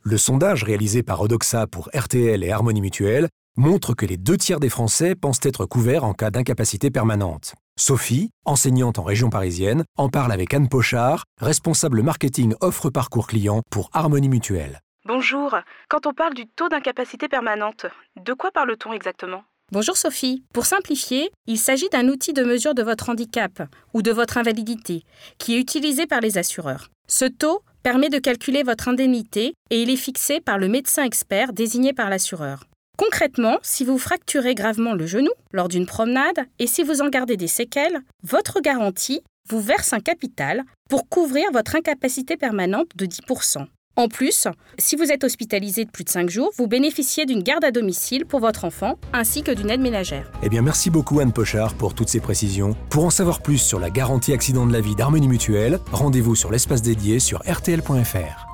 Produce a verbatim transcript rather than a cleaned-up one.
Le sondage réalisé par Odoxa pour R T L et Harmonie Mutuelle montre que les deux tiers des Français pensent être couverts en cas d'incapacité permanente. Sophie, enseignante en région parisienne, en parle avec Anne Pochard, responsable marketing offre parcours client pour Harmonie Mutuelle. Bonjour, quand on parle du taux d'incapacité permanente, de quoi parle-t-on exactement ? Bonjour Sophie. Pour simplifier, il s'agit d'un outil de mesure de votre handicap ou de votre invalidité qui est utilisé par les assureurs. Ce taux permet de calculer votre indemnité et il est fixé par le médecin expert désigné par l'assureur. Concrètement, si vous fracturez gravement le genou lors d'une promenade et si vous en gardez des séquelles, votre garantie vous verse un capital pour couvrir votre incapacité permanente de dix pour cent. En plus, si vous êtes hospitalisé de plus de cinq jours, vous bénéficiez d'une garde à domicile pour votre enfant ainsi que d'une aide ménagère. Eh bien, merci beaucoup Anne Pochard pour toutes ces précisions. Pour en savoir plus sur la garantie accident de la vie d'Harmonie Mutuelle, rendez-vous sur l'espace dédié sur R T L point F R.